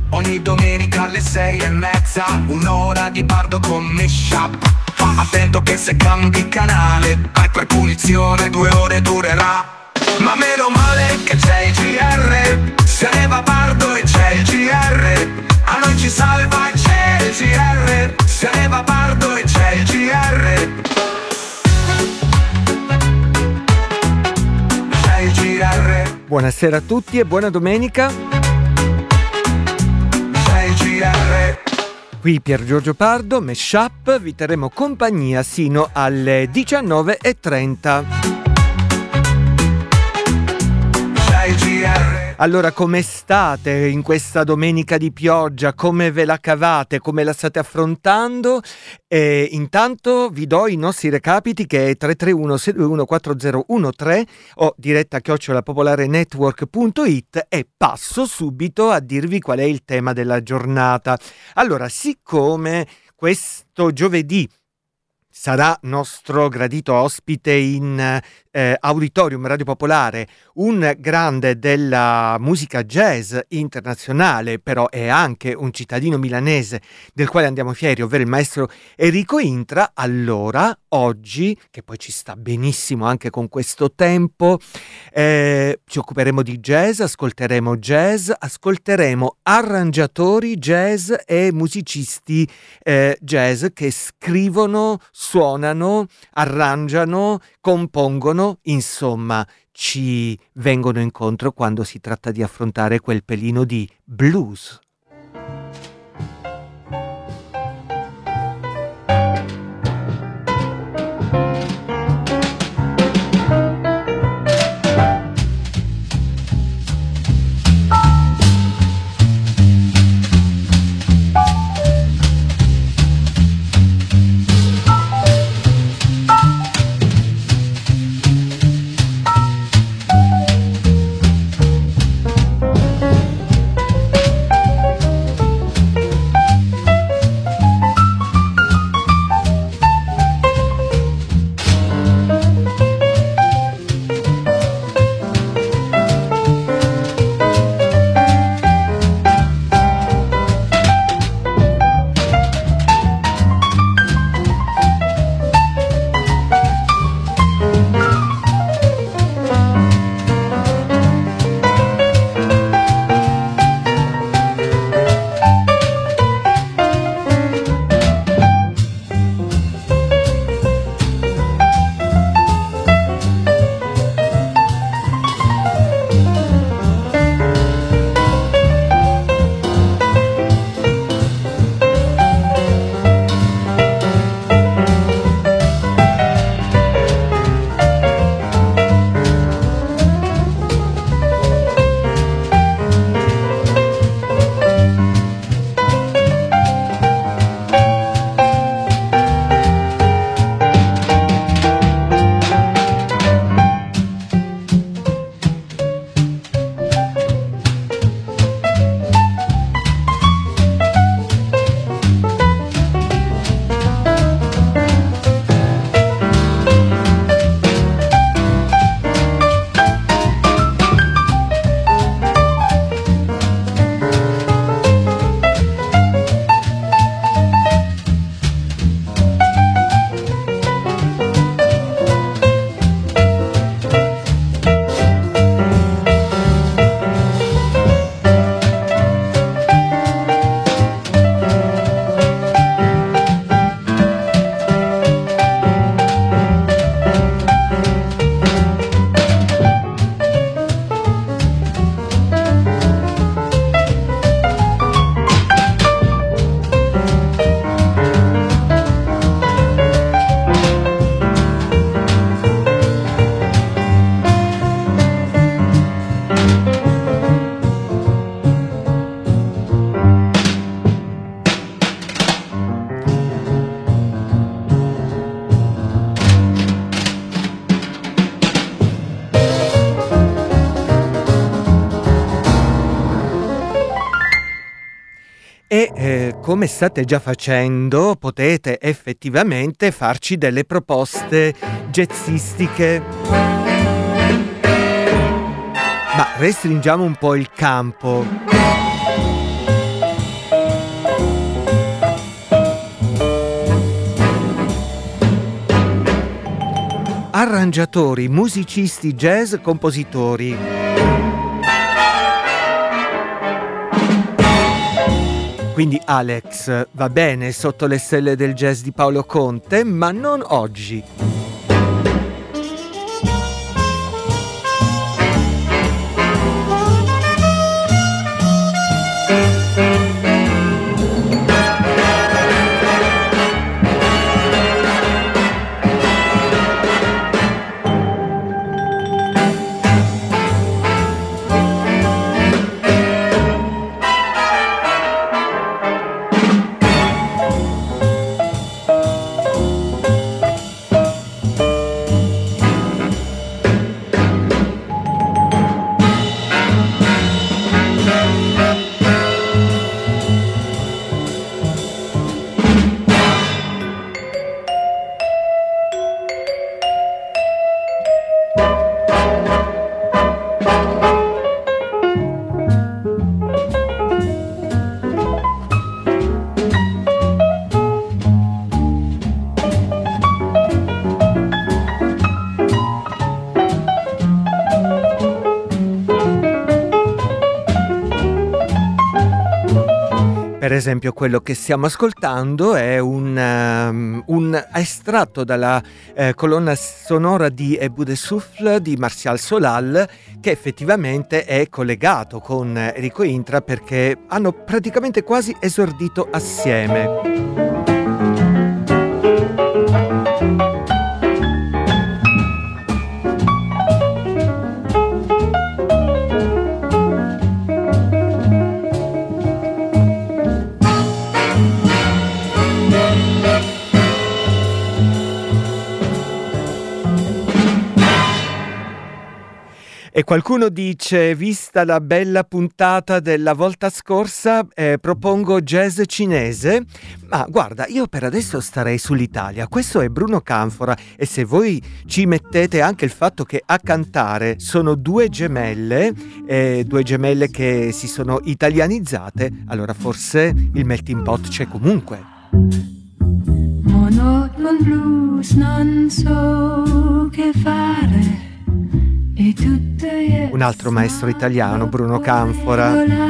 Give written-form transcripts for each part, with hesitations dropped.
Ogni domenica alle 6:30, un'ora di Bardo con Meshup. Fa attento che se cambi canale, hai per punizione 2 ore durerà. Ma meno male che c'è il GR, se ne va Bardo e c'è il GR. A noi ci salva e c'è il GR, se ne va Bardo e c'è il GR. C'è il GR. Buonasera a tutti e buona domenica. C'è il GR. Qui Pier Giorgio Pardo, Meshup, vi terremo compagnia sino alle 19:30. Allora, come state in questa domenica di pioggia? Come ve la cavate? Come la state affrontando? Intanto vi do i nostri recapiti, che è 331-621-4013 o diretta@popolarenetwork.it, e passo subito a dirvi qual è il tema della giornata. Allora, siccome questo giovedì sarà nostro gradito ospite in Auditorium Radio Popolare un grande della musica jazz internazionale, però è anche un cittadino milanese del quale andiamo fieri, ovvero il maestro Enrico Intra, allora oggi, che poi ci sta benissimo anche con questo tempo, ci occuperemo di jazz, ascolteremo arrangiatori jazz e musicisti jazz che scrivono, suonano, arrangiano, compongono, insomma ci vengono incontro quando si tratta di affrontare quel pelino di blues. E come state già facendo, potete effettivamente farci delle proposte jazzistiche. Ma restringiamo un po' il campo. arrangiatori, musicisti jazz, compositori. Quindi Alex va bene sotto le stelle del jazz di Paolo Conte, ma non oggi. Per esempio quello che stiamo ascoltando è un estratto dalla colonna sonora di Et Bout de Souffle di Martial Solal, che effettivamente è collegato con Enrico Intra perché hanno praticamente quasi esordito assieme. E qualcuno dice, vista la bella puntata della volta scorsa, propongo jazz cinese. Ma guarda, io per adesso starei sull'Italia. Questo è Bruno Canfora e se voi ci mettete anche il fatto che a cantare sono due gemelle che si sono italianizzate, allora forse il melting pot c'è comunque. Monoton blues, non so che fare. Un altro maestro italiano, Bruno Canfora.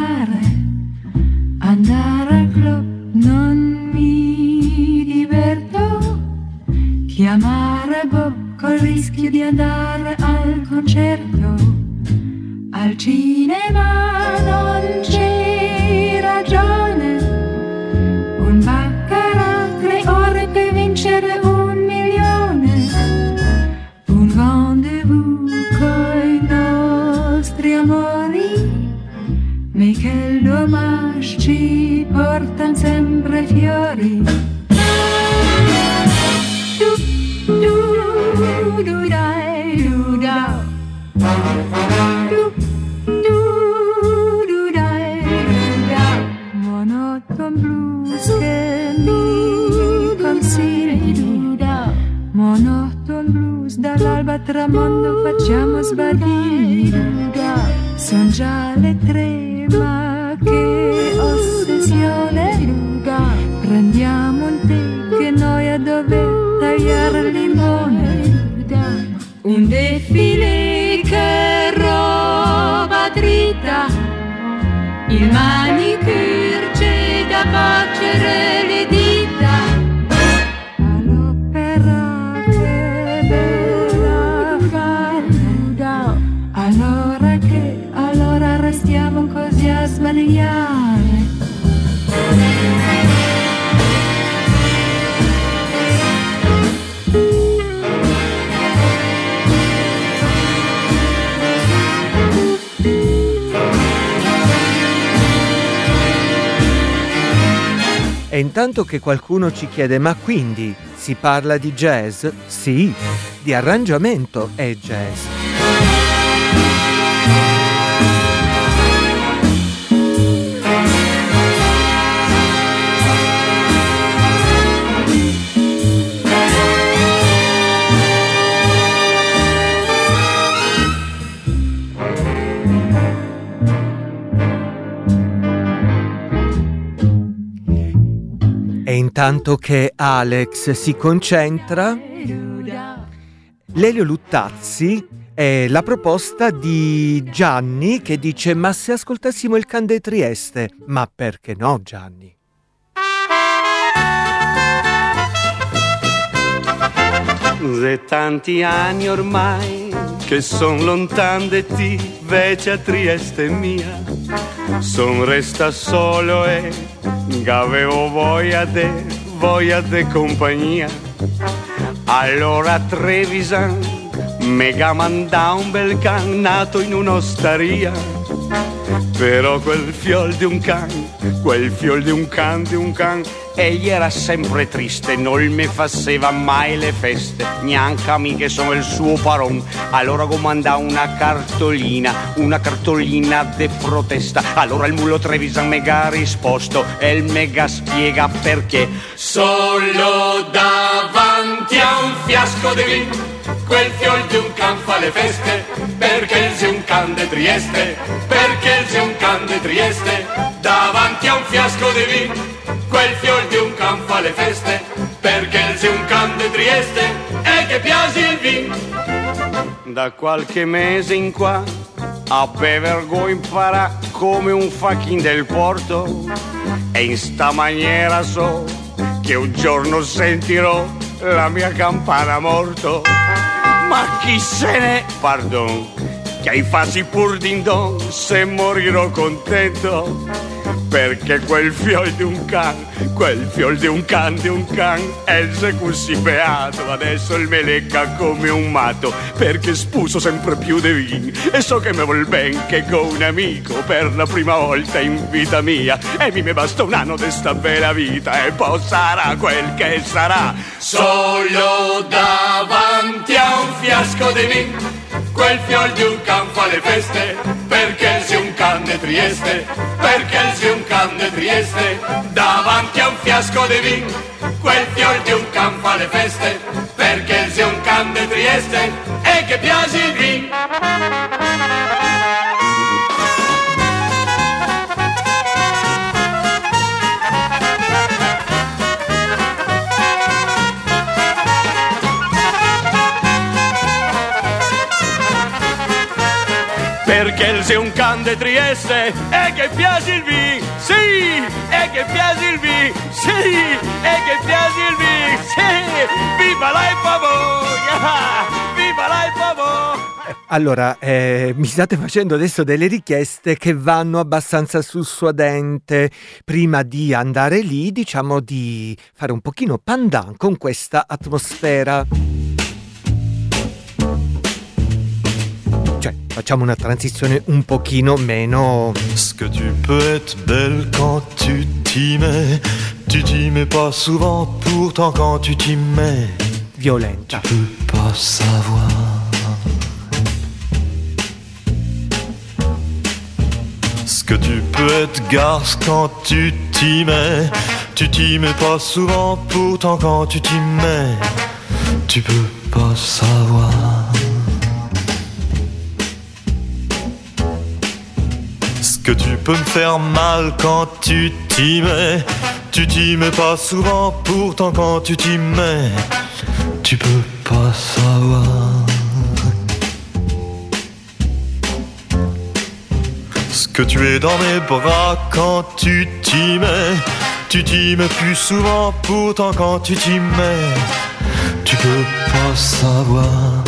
Andare al club non mi diverto, chiamare Bob col rischio di andare al concerto. Al cinema non c'è ragione, un baccarat 3 ore per vincere 1 milione, un rendezvous coi nostri amori, mais quel dommage, ci portan sempre fiori. Du, du, du, dai, du, da. Du, du, dai, du, da. Monoton blues che mi consigli, du, da. Monoton blues dall'alba al tramondo facciamo sbadiglio. Son già le 3 ma che ossessione. Prendiamo un tè che noia dove tagliare il limone. Un defilé che roba dritta, il manicure c'è da facere le dita. Allora restiamo così a sbadigliare. E intanto che qualcuno ci chiede, ma quindi si parla di jazz? Sì, di arrangiamento è jazz. E intanto che Alex si concentra, Lelio Luttazzi è la proposta di Gianni che dice: ma se ascoltassimo il Can de Trieste? Ma perché no, Gianni? De tanti anni ormai che son lontan de ti, vece a Trieste mia, son resta solo e avevo voglia de compagnia. Allora Trevisan mega manda un bel can nato in un'osteria, però quel fiol di un can, egli era sempre triste, non mi faceva mai le feste, neanche a me che sono il suo paron. Allora comanda una cartolina de protesta. Allora il mulo Trevisan mega ha risposto e il mega spiega perché. Solo davanti a un fiasco di vin, quel fiol di un can fa le feste, perché il un can de Trieste, perché il un can de Trieste. Davanti a un fiasco di vin, quel fiol di un can fa le feste, perché il un can de Trieste e che piace il vin. Da qualche mese in qua a bevergo impara come un facchin del porto, e in sta maniera so che un giorno sentirò la mia campana morto. Ma chi se ne, pardon, che ai fasi pur din don, se morirò contento, perché quel fiol di un can, è il così beato, adesso il me lecca come un matto, perché spuso sempre più di vin, e so che me vuol ben che con un amico per la prima volta in vita mia, e mi basta un anno di sta bella vita, e poi sarà quel che sarà. Solo davanti a un fiasco di vin, quel fiol di un can fa le feste, perché sei un can de Trieste, perché sei un can de Trieste. Davanti a un fiasco di vin, quel fiol di un can fa le feste, perché sei un can de Trieste e che piace il vin. Perché sei un can de Trieste e che piace il vin, sì, e che piace il vin, sì, e che piace il vin, sì, viva la viva la. Allora, mi state facendo adesso delle richieste che vanno abbastanza sul suadente. Prima di andare lì, diciamo di fare un pochino pandan con questa atmosfera. Cioè, facciamo una transizione un pochino meno. Est-ce que tu peux être belle quand tu t'y mets pas souvent, pourtant quand tu t'y mets, Violenta. tu peux pas savoir. Est-ce que tu peux être garce quand tu t'y mets pas souvent, pourtant quand tu t'y mets, tu peux pas savoir. Est-ce que tu peux me faire mal quand tu t'y mets pas souvent, pourtant quand tu t'y mets, tu peux pas savoir. Est-ce que tu es dans mes bras quand tu t'y mets plus souvent, pourtant quand tu t'y mets, tu peux pas savoir.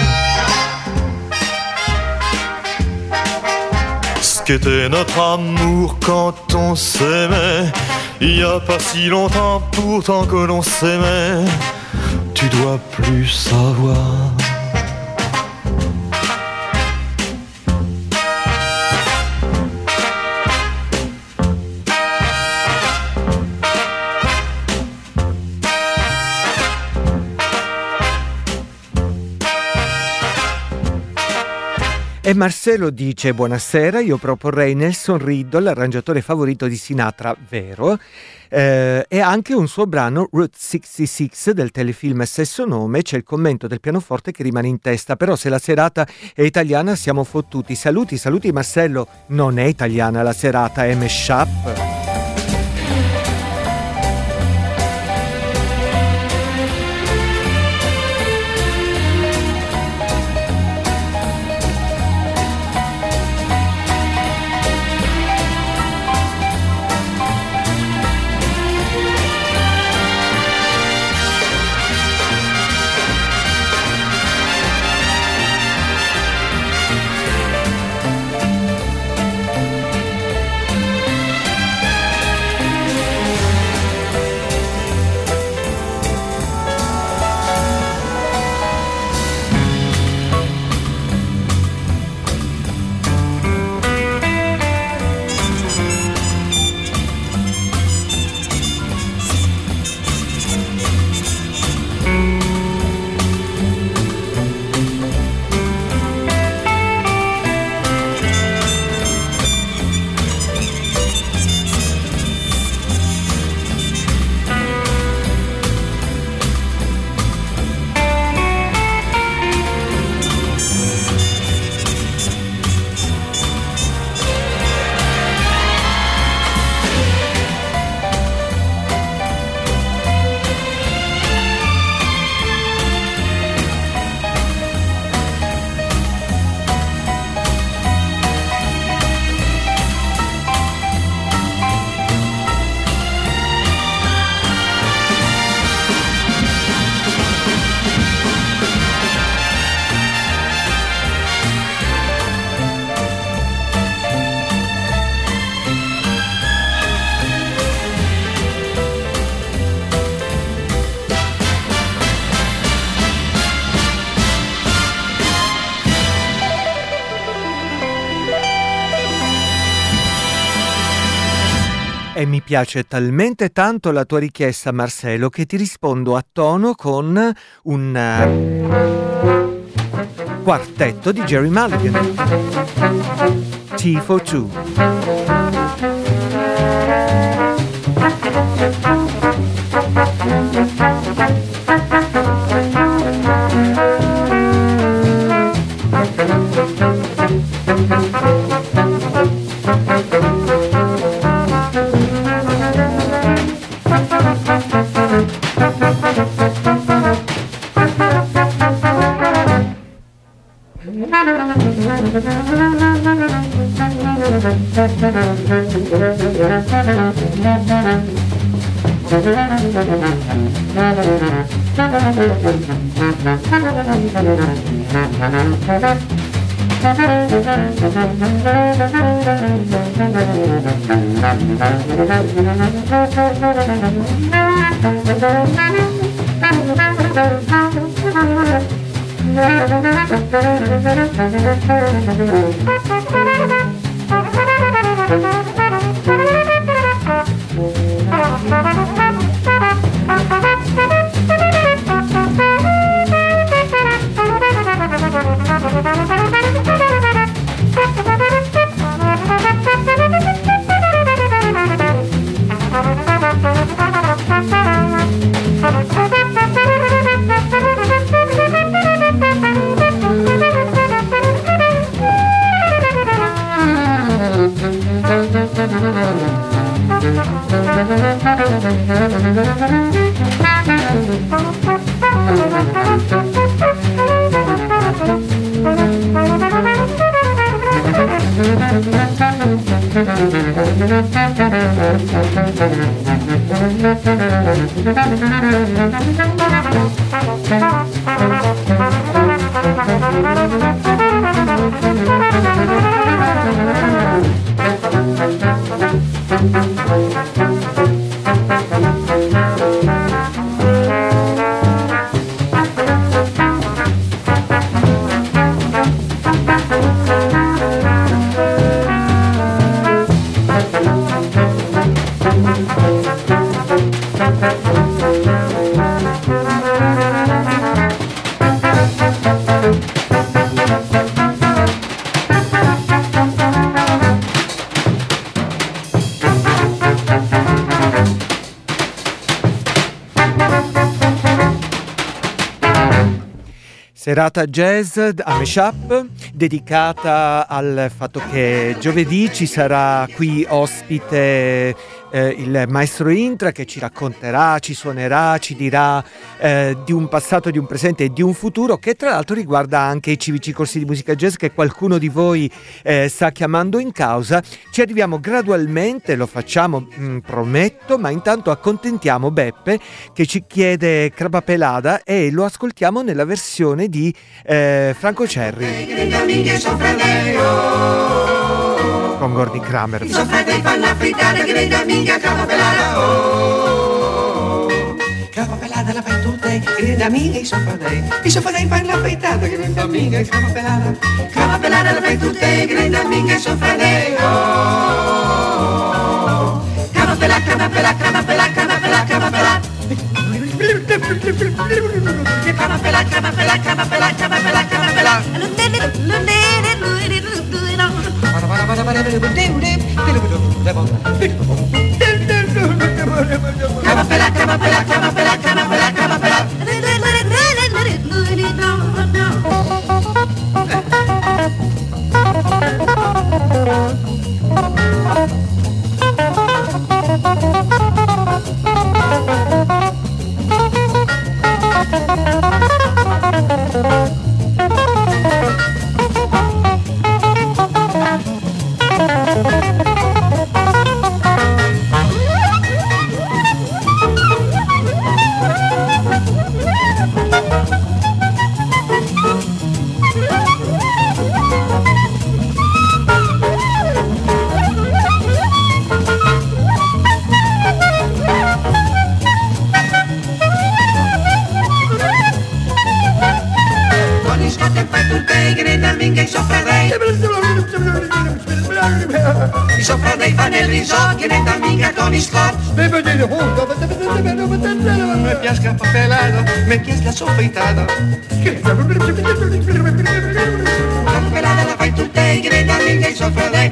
Ce qu'était notre amour quand on s'aimait, il y a pas si longtemps, pourtant que l'on s'aimait, tu dois plus savoir. E Marcelo dice: buonasera, io proporrei Nelson Riddle, l'arrangiatore favorito di Sinatra, vero? E anche un suo brano, Route 66, del telefilm stesso nome. C'è il commento del pianoforte che rimane in testa, però se la serata è italiana siamo fottuti. Saluti Marcello, non è italiana la serata, è mashup. E mi piace talmente tanto la tua richiesta, Marcello, che ti rispondo a tono con un quartetto di Gerry Mulligan. Tea for Two. Serata jazz a Meshup, dedicata al fatto che giovedì ci sarà qui ospite il maestro Intra, che ci racconterà, ci suonerà, ci dirà di un passato, di un presente e di un futuro, che tra l'altro riguarda anche i civici corsi di musica jazz che qualcuno di voi sta chiamando in causa. Ci arriviamo gradualmente, lo facciamo, prometto, ma intanto accontentiamo Beppe che ci chiede Crapa Pelada e lo ascoltiamo nella versione di Franco Cerri con Gordy Kramer. Crapa pelada la fai tutta, grida amiga i sofradei fan la frittata, grida amiga e crapa pelada la fai tutta, grida amiga i sofradei. Crapa pelada, crapa pelada, crapa pelada, crapa pelada, crapa pelada. Crapa pelada, crapa pelada, crapa pelada, crapa pelada, crapa pelada. il riso, viene da mica Tony Scott. Me piace capapelado, me piace la soffitada. Capapelada la fai tutta e viene da mica i soffredei.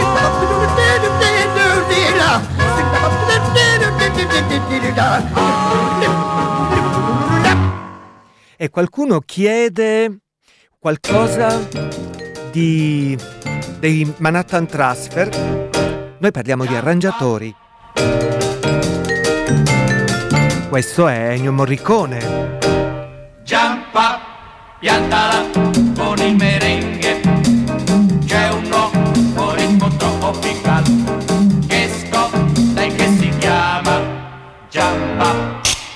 E qualcuno chiede qualcosa dei Manhattan Transfer. Noi parliamo di arrangiatori. Questo è Ennio Morricone. Jump up, piantala con il merengue. C'è un nuovo ritmo tropical che scotta e che si chiama Jump up.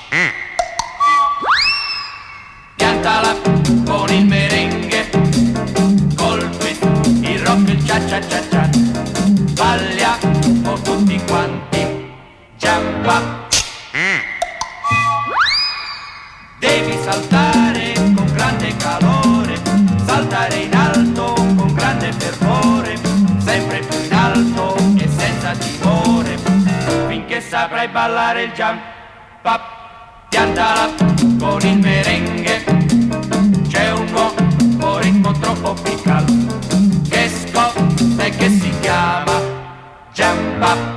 Piantala con il merengue, col twist, il rock, il cia cia cia cia. Balliamo tutti quanti, Jump up. Devi saltare con grande calore, saltare in alto con grande fervore, sempre più in alto e senza timore, finché saprai ballare il jump up. Piantala con il merengue, c'è un nuovo ritmo tropical che scotta e che si chiama jump up.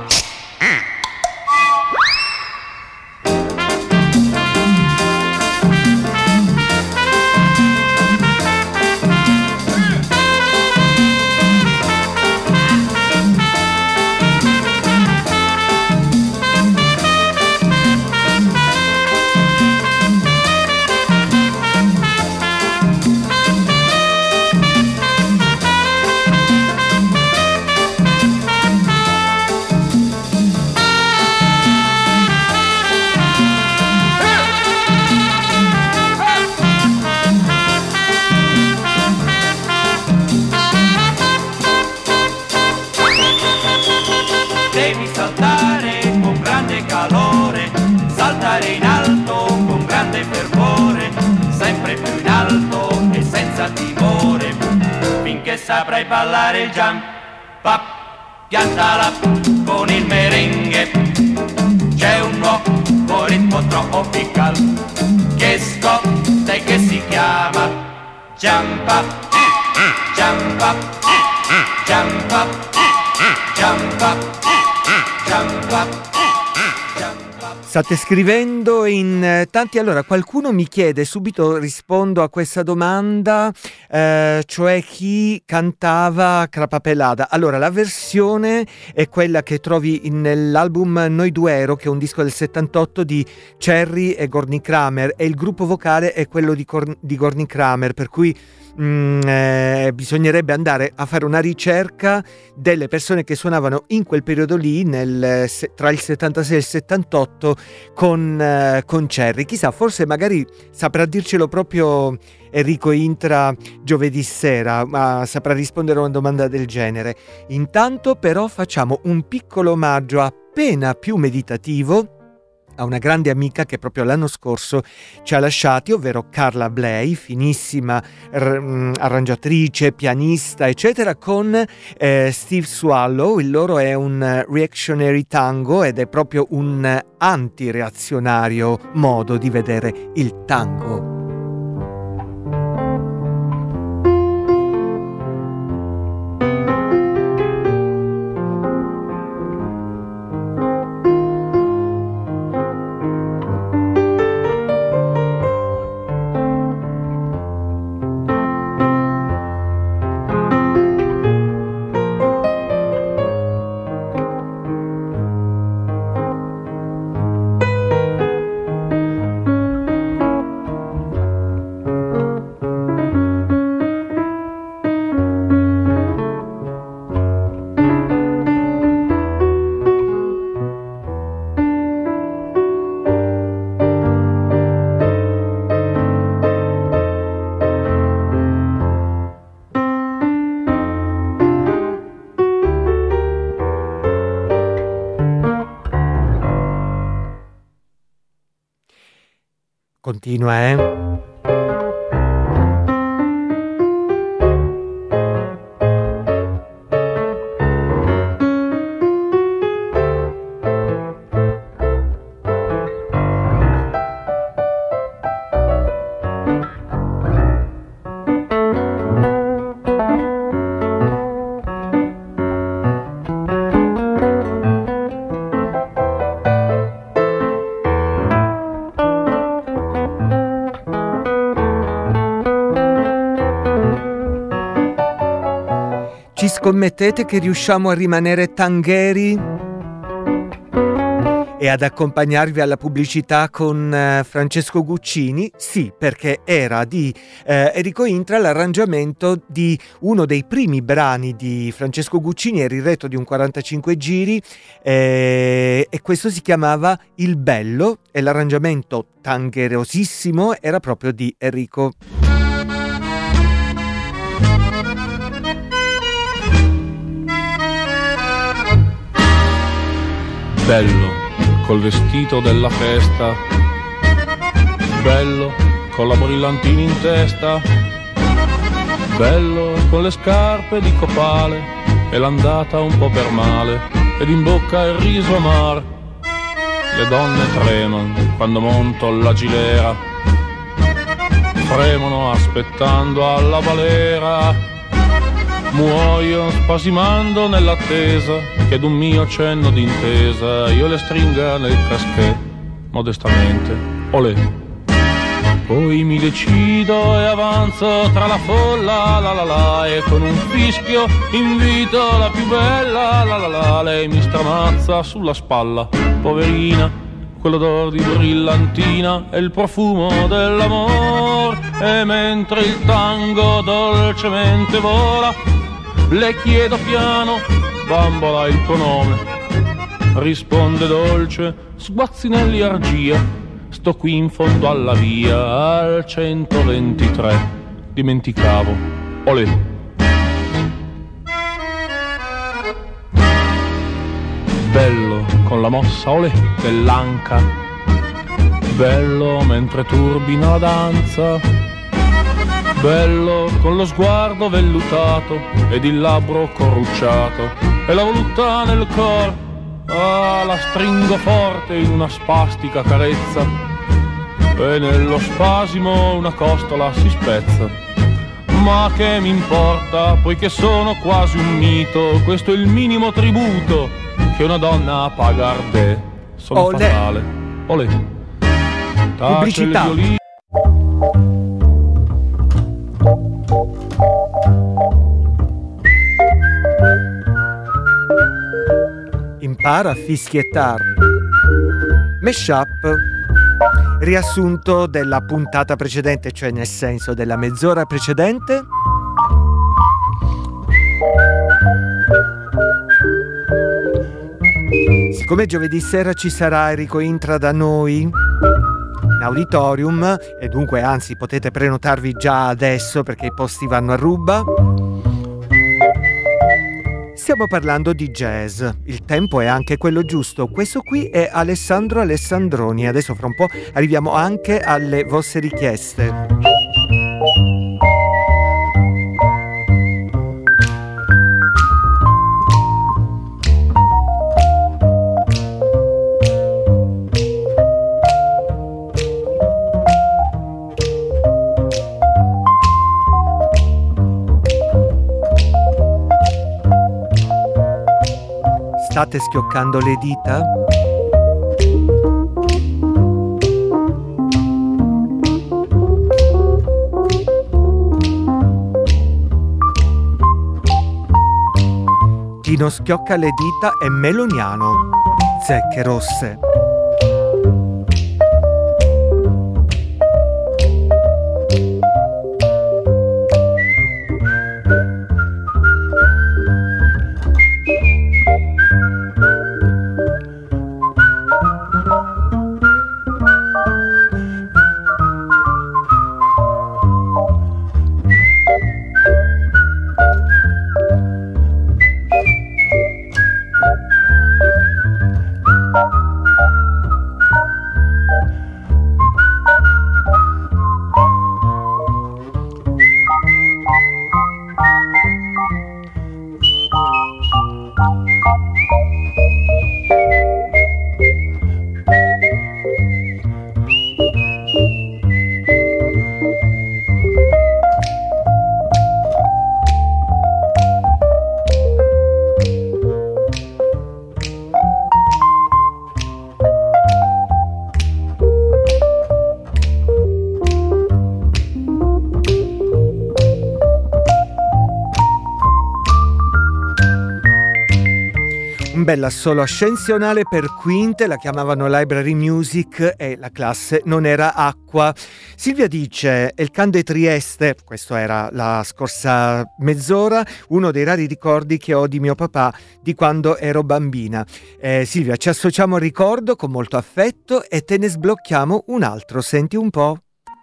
Devi saltare con grande calore, saltare in alto con grande fervore, sempre più in alto e senza timore, finché saprai ballare il jump up. Piantala con il merengue, c'è un nuovo ritmo tropical che scotta e che si chiama jump up, jump up, jump up, jump up. State scrivendo in tanti. Allora, qualcuno mi chiede, subito rispondo a questa domanda, cioè chi cantava Crapapelada. Allora, la versione è quella che trovi nell'album Noi Duero, che è un disco del 78 di Cherry e Gorny Kramer, e il gruppo vocale è quello di Gorny Kramer, per cui bisognerebbe andare a fare una ricerca delle persone che suonavano in quel periodo lì, tra il 76 e il 78 con Cherry. Chissà, forse magari saprà dircelo proprio Enrico Intra giovedì sera, ma saprà rispondere a una domanda del genere. Intanto però facciamo un piccolo omaggio appena più meditativo a una grande amica che proprio l'anno scorso ci ha lasciati, ovvero Carla Bley, finissima arrangiatrice, pianista, eccetera, con Steve Swallow. Il loro è un reactionary tango ed è proprio un antireazionario modo di vedere il tango. Continua, Scommettete che riusciamo a rimanere tangheri e ad accompagnarvi alla pubblicità con Francesco Guccini? Sì, perché era di Enrico Intra l'arrangiamento di uno dei primi brani di Francesco Guccini, era il retro di un 45 giri e questo si chiamava Il Bello e l'arrangiamento tangherosissimo era proprio di Enrico. Bello col vestito della festa, bello con la brillantina in testa, bello con le scarpe di copale e l'andata un po' per male ed in bocca il riso amaro. Le donne tremano quando monto la gilera, fremono aspettando alla balera. Muoio spasimando nell'attesa che d'un mio cenno d'intesa io le stringa nel caschè, modestamente, olè. Poi mi decido e avanzo tra la folla, la la la, e con un fischio invito la più bella, la la la. Lei mi stramazza sulla spalla, poverina, quell'odor di brillantina e il profumo dell'amor. E mentre il tango dolcemente vola, le chiedo piano, bambola, il tuo nome. Risponde dolce, Sguazzinelli Argia. Sto qui in fondo alla via, al 123. Dimenticavo, olè. Bello con la mossa, olè, dell'anca. Bello mentre turbina la danza. Bello con lo sguardo vellutato ed il labbro corrucciato e la voluttà nel cor. Ah, la stringo forte in una spastica carezza e nello spasimo una costola si spezza. Ma che mi importa, poiché sono quasi un mito, questo è il minimo tributo che una donna paga a te. Sono Olè. fatale. Olè. Tace Pubblicità. il violino. Impara a fischiettar. Mashup, riassunto della puntata precedente, cioè nel senso della mezz'ora precedente. Siccome giovedì sera ci sarà Enrico Intra da noi in auditorium e dunque anzi potete prenotarvi già adesso perché i posti vanno a ruba. Stiamo parlando di jazz, il tempo è anche quello giusto, questo qui è Alessandro Alessandroni, adesso fra un po' arriviamo anche alle vostre richieste. State schioccando le dita? Chi non schiocca le dita è meloniano. Zecche rosse. Un bel assolo ascensionale per quinte, la chiamavano Library Music e la classe non era acqua. Silvia dice: El Can de Trieste, questo era la scorsa mezz'ora, uno dei rari ricordi che ho di mio papà di quando ero bambina. Silvia, ci associamo al ricordo con molto affetto e te ne sblocchiamo un altro, senti un po'.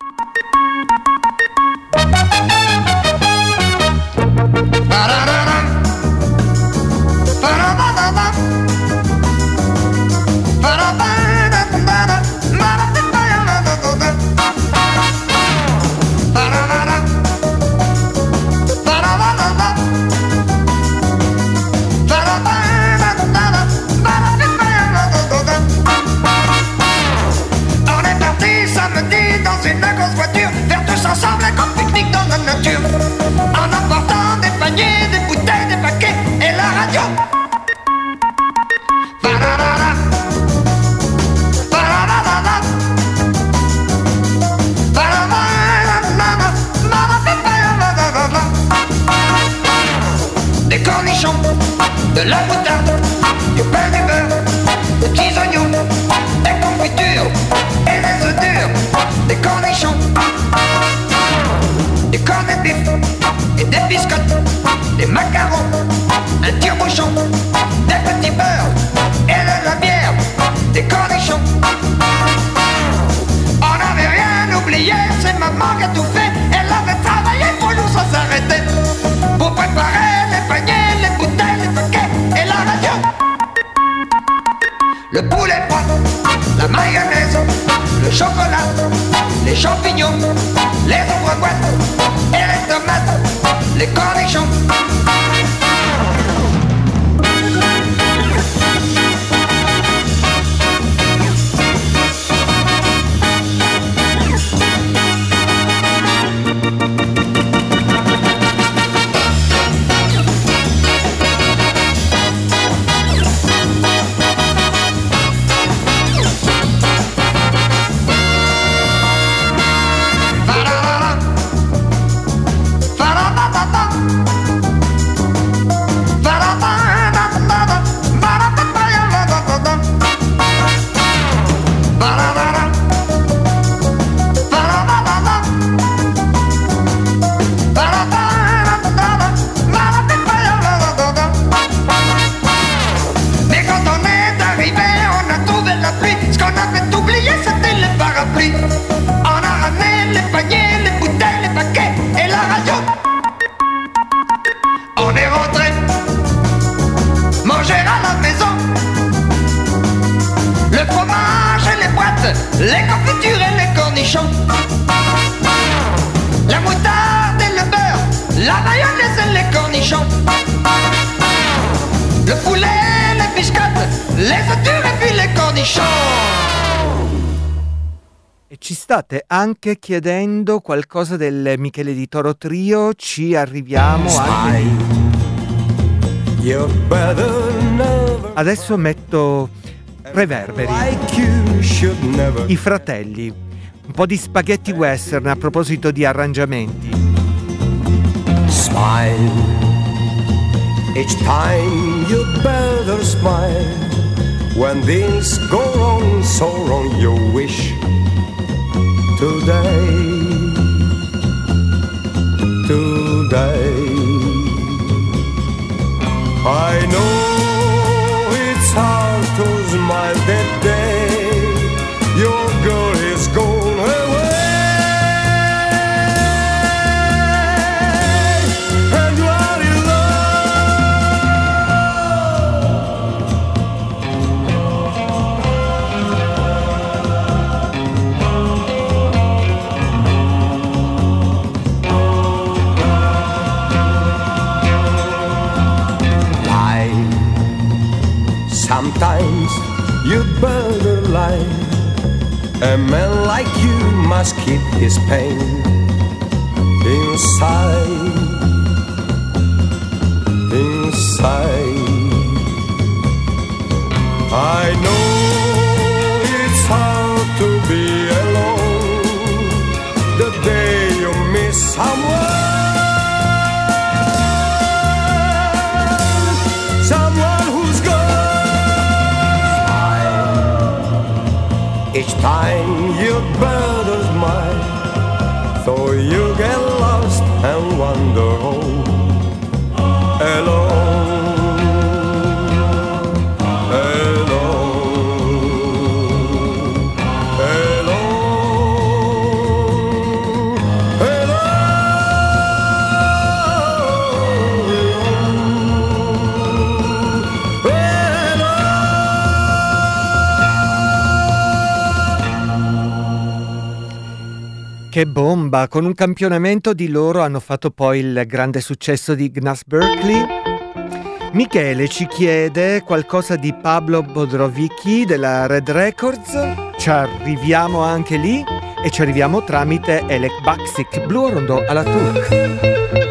Ensemble comme pique-nique dans la nature, en apportant des paniers, des bouteilles, des paquets et la radio. Ba-da-da-da. Ba-da-da-da-da. Ba-da-da-da-da. Des cornichons, de la moutarde, du pain, du beurre, des petits oignons, des confitures et des œufs durs, des cornichons, des cornets de bif et des biscottes, des macarons, un tire-bouchon, des petits beurres et de la bière, des cornichons. On n'avait rien oublié, c'est maman qui a tout fait. Elle avait travaillé pour nous sans s'arrêter, pour préparer les paniers, les bouteilles, les paquets et la radio. Le poulet froid, la mayonnaise, le chocolat, les champignons, les ouvre-boîtes et les tomates, les cornichons. On a ramené les paniers, les bouteilles, les paquets et la radio. On est rentré manger à la maison, le fromage et les boîtes, les confitures et les cornichons, la moutarde et le beurre, la mayonnaise et les cornichons, le poulet, les biscottes, les œufs durs et puis les cornichons. E ci state anche chiedendo qualcosa del Michele di Toro Trio, ci arriviamo anche. Adesso metto Reverberi, I Fratelli, un po' di spaghetti western a proposito di arrangiamenti. Smile, each time you'd better smile. When things go wrong, so wrong you wish. Today, I know it's hard to smile that day your girl is gone away, and you are in sometimes you'd better lie. A man like you must keep his pain inside, inside. I know it's hard to be alone the day you miss someone, someone who's gone. each time your brother's smile. So you get lost and wander home alone. Che bomba! Con un campionamento di loro hanno fatto poi il grande successo di Gnus Berkeley. Michele ci chiede qualcosa di Pablo Bodrovicki della Red Records. Ci arriviamo anche lì e ci arriviamo tramite Elek Baksik, Blue Rondo alla Turk.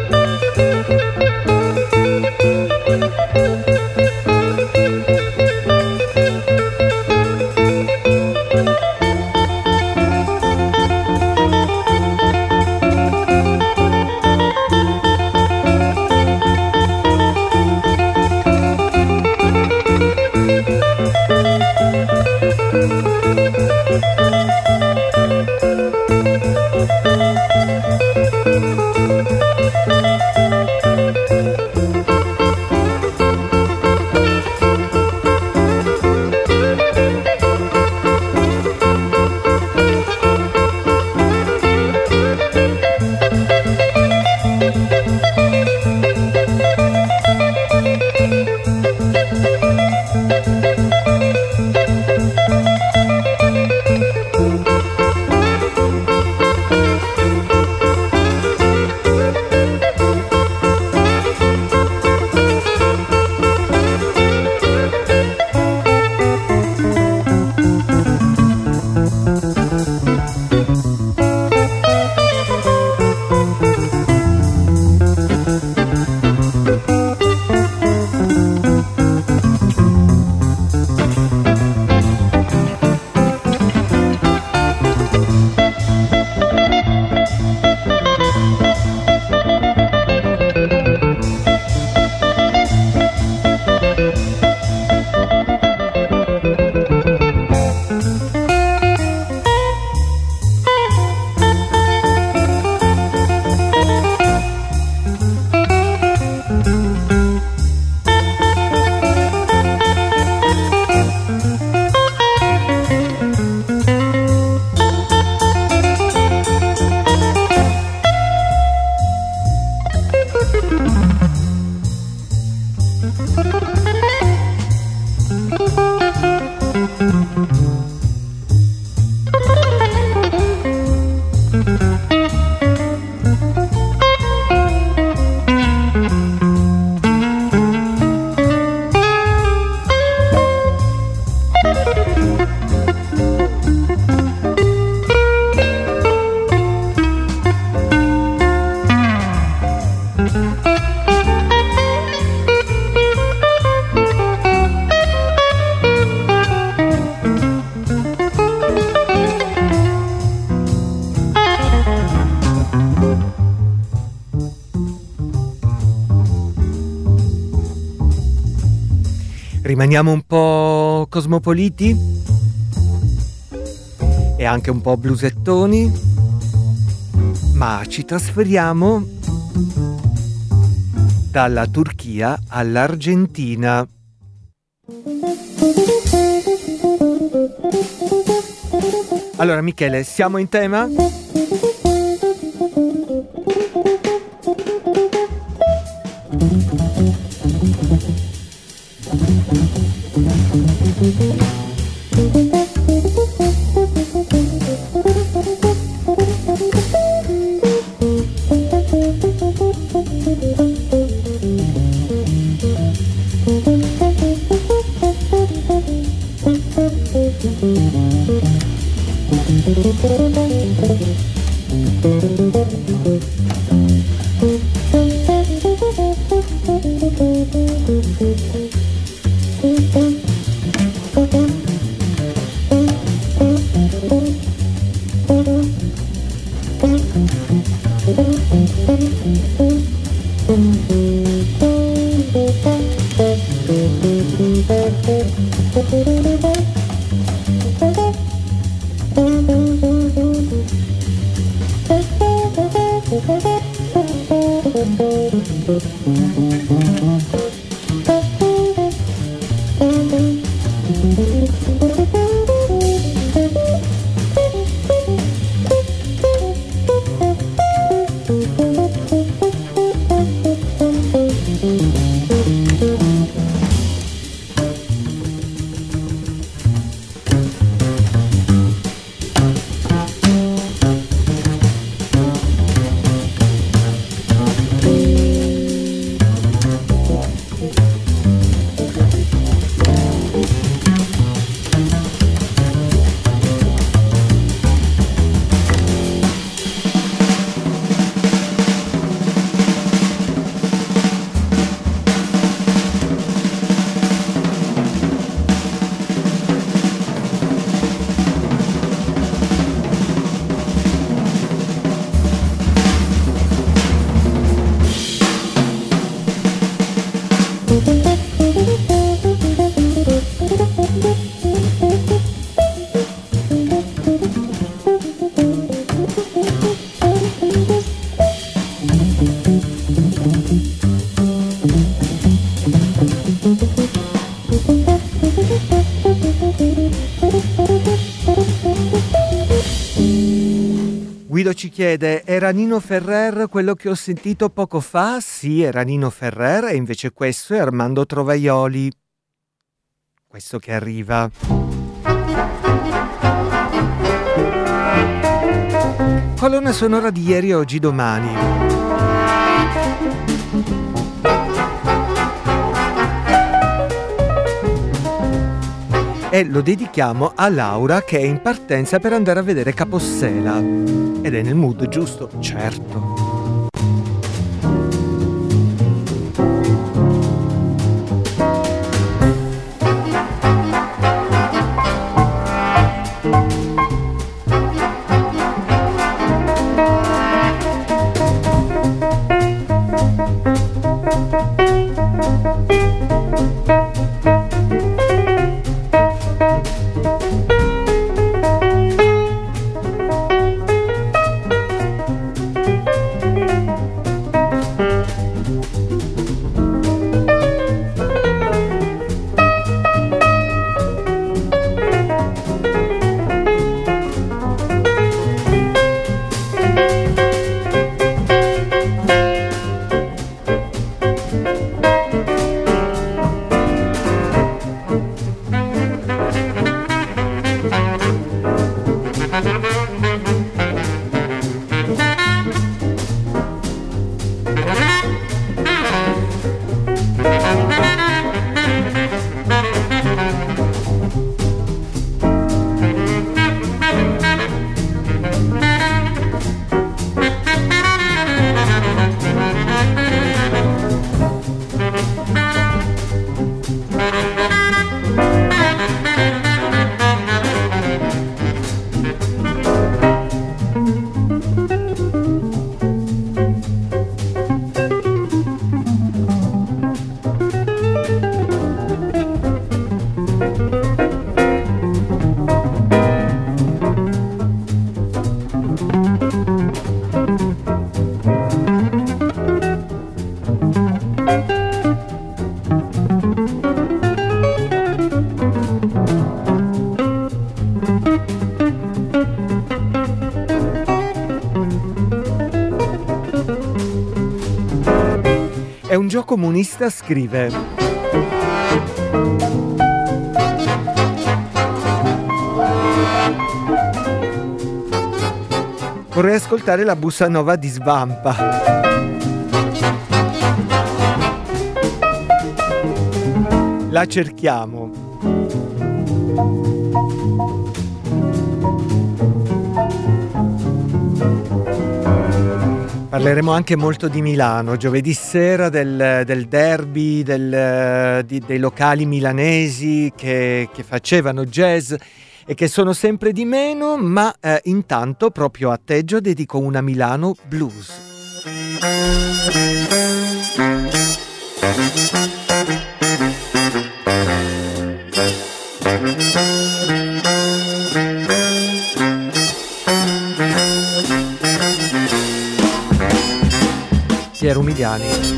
Rimaniamo un po' cosmopoliti e anche un po' blusettoni, ma ci trasferiamo dalla Turchia all'Argentina. Allora Michele, siamo in tema? Guido ci chiede: era Nino Ferrer quello che ho sentito poco fa? Sì, era Nino Ferrer, e invece questo è Armando Trovaioli. Questo che arriva. Colonna sonora di ieri, oggi, domani. E lo dedichiamo a Laura, che è in partenza per andare a vedere Capossela. Ed è nel mood giusto, certo. È un gioco comunista, scrive. Vorrei ascoltare la bossa nova di Svampa. La cerchiamo. Parleremo anche molto di Milano, giovedì sera del derby, dei locali milanesi che facevano jazz e che sono sempre di meno, ma intanto proprio a Teggio dedico una Milano blues. Piero Umiliani.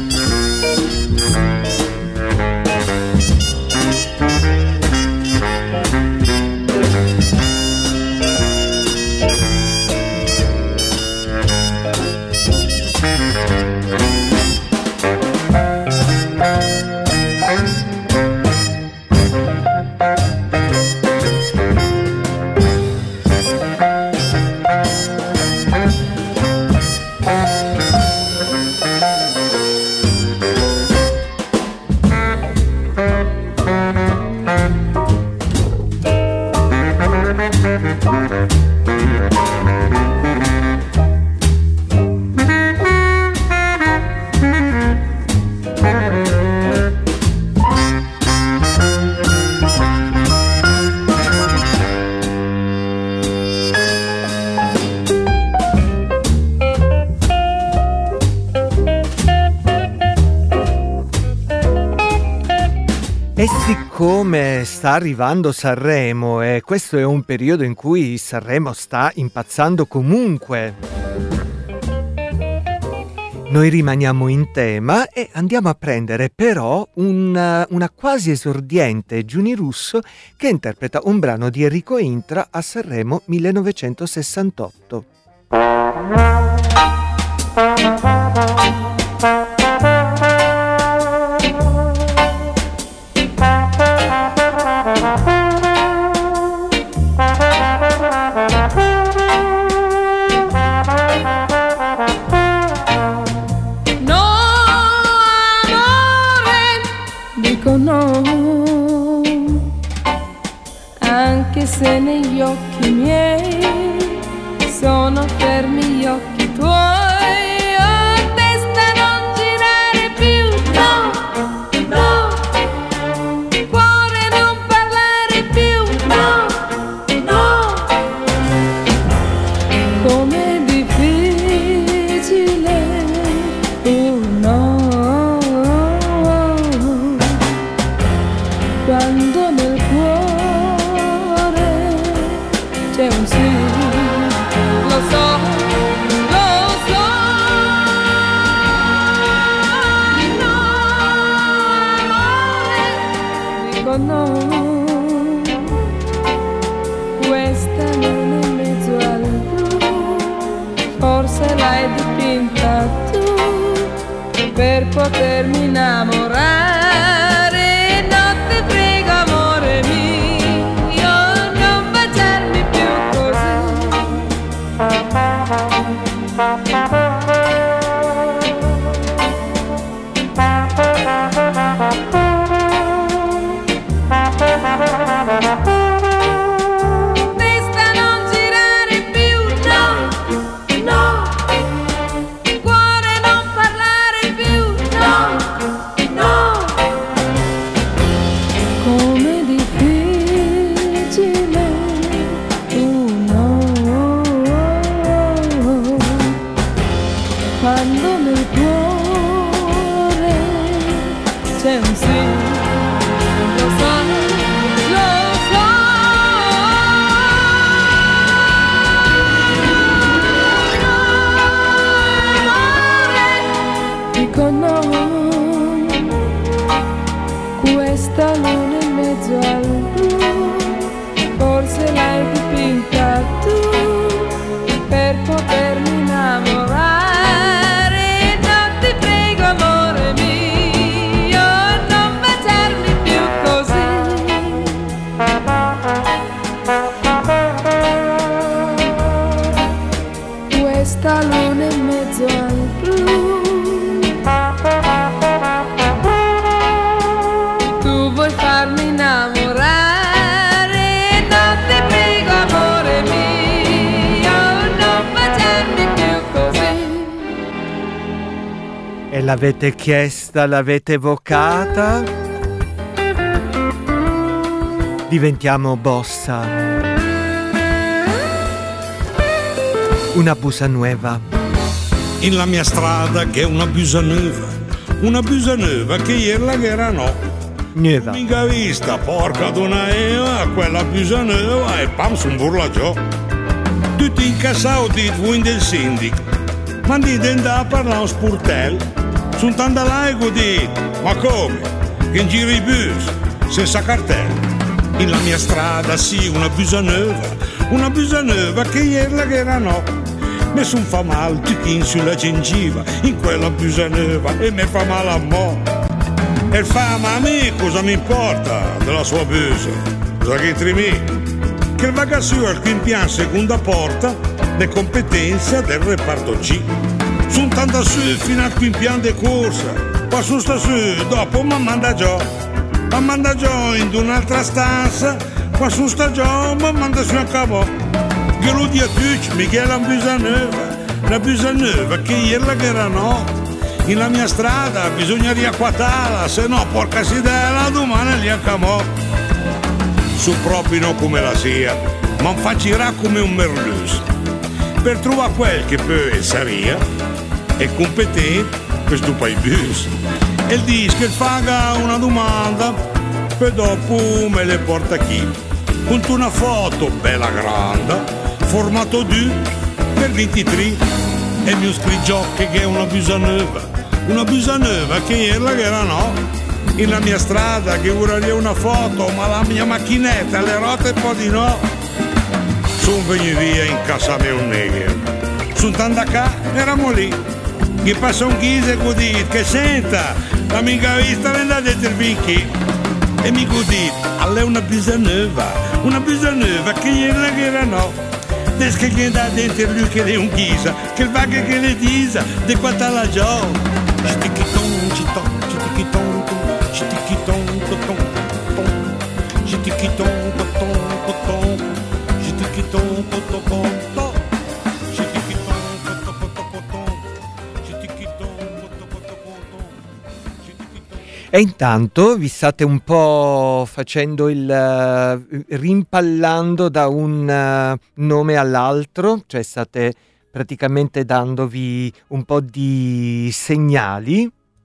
E siccome sta arrivando Sanremo e questo è un periodo in cui Sanremo sta impazzando comunque, Noi rimaniamo in tema e andiamo a prendere però una quasi esordiente Giuni Russo che interpreta un brano di Enrico Intra a Sanremo 1968. No, anche se negli occhi miei sono fermi gli occhi tuoi, oh testa non girare più, no, no, cuore non parlare più, no, no, com'è difficile, no. Quando nel cuore c'è un sì, lo so, no, amore, dico no, questa non è in mezzo al blu, forse l'hai dipinta tu per potermi innamorare. L'avete chiesta, l'avete evocata. Diventiamo bossa. Una busa nuova. In la mia strada che è una busa nuova che ieri la era no. Nuova. Mica vista, porca d'una eva, quella busa nuova e pam su un burlagiò. Tutti incassati in del sindic, ma dite andare a parlare a un sportello. Sono tanto laico di, ma come? Che in giro i bus, senza cartello. In la mia strada sì, una busa nuova che ieri la era no. Mi son fa male tuchin sulla gengiva, in quella busa nuova e mi fa male a mo'. E fa, ma a me cosa mi importa della sua busa? Cosa che entri me? Che il vagassio al quimpian seconda porta, le competenze del reparto C. Sono tanto su fino al quimpian di corsa, poi su sta su, dopo mi manda già in un'altra stanza, poi su sta già mi manda su a capo. Che lo dia tutti, Michele una busa nuova che ieri la era no. In la mia strada bisogna riacquatarla, se no porca sidella domani li accamò. Su proprio no come la sia, ma fa girare come un merlus. Per trovare quel che può essere è competente questo bus. E dice che faga una domanda, poi dopo me le porta chi? Con una foto bella grande, formato 2 per 23, e mi scrigio che è una busa nuova che ieri la era no, in la mia strada che vorrei una foto, ma la mia macchinetta le rotte un po' di no. Sono venuti via in casa mia un negro, sono andando qua, eravamo lì, che passa un ghise così, che senta, l'amica vista l'è andata dentro il vinchi, e mi così, è una busa nuova che ieri la era no. Desche che da dentro lui che è un ghisa, che il vaghe che le disa, de quanta la gio. Citichiton, citon, citichiton, citichiton, coton, coton, citichiton, coton, coton, citichiton, coton, coton, citichiton, coton, coton, coton, citichiton, coton, coton, coton. E intanto vi state un po' facendo rimpallando da un nome all'altro, cioè state praticamente dandovi un po' di segnali,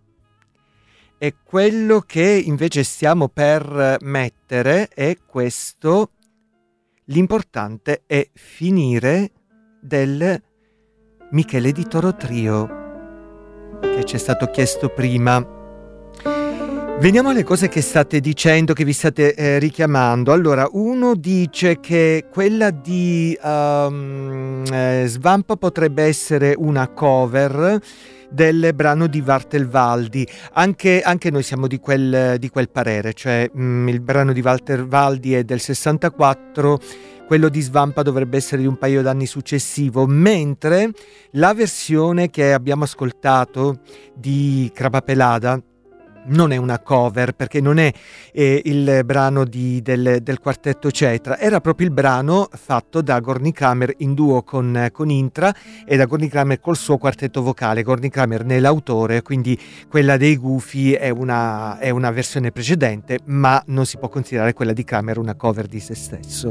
e quello che invece stiamo per mettere è questo: l'importante è finire, del Michele di Toro Trio, che ci è stato chiesto prima. Veniamo alle cose che state dicendo, che vi state richiamando. Allora, uno dice che quella di Svampa potrebbe essere una cover del brano di Walter Valdi. Anche noi siamo di quel parere, cioè il brano di Walter Valdi è del 64, quello di Svampa dovrebbe essere di un paio d'anni successivo, mentre la versione che abbiamo ascoltato di Crapapelada non è una cover, perché non è il brano del quartetto Cetra, era proprio il brano fatto da Gorny Kramer in duo con Intra, e da Gorny Kramer col suo quartetto vocale. Gorny Kramer ne è l'autore, quindi quella dei Gufi è una versione precedente, ma non si può considerare quella di Kramer una cover di se stesso.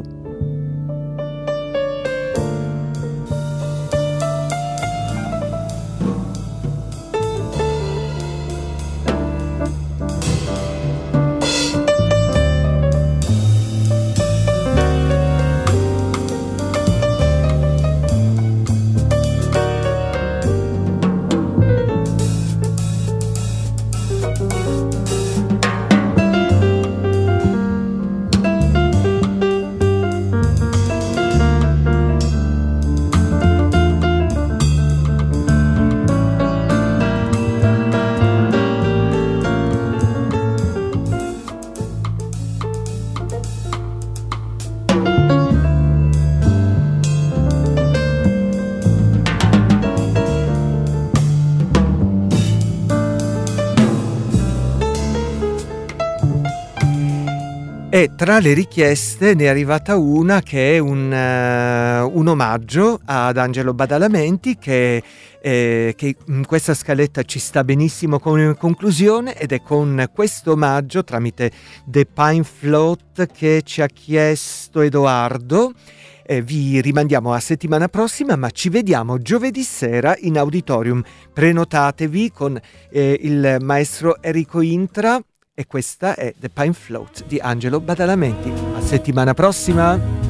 E tra le richieste ne è arrivata una che è un omaggio ad Angelo Badalamenti, che in questa scaletta ci sta benissimo come conclusione, ed è con questo omaggio tramite The Pine Float che ci ha chiesto Edoardo. Vi rimandiamo a settimana prossima, ma ci vediamo giovedì sera in auditorium. Prenotatevi con il maestro Enrico Intra, e questa è The Pine Float di Angelo Badalamenti. A settimana prossima!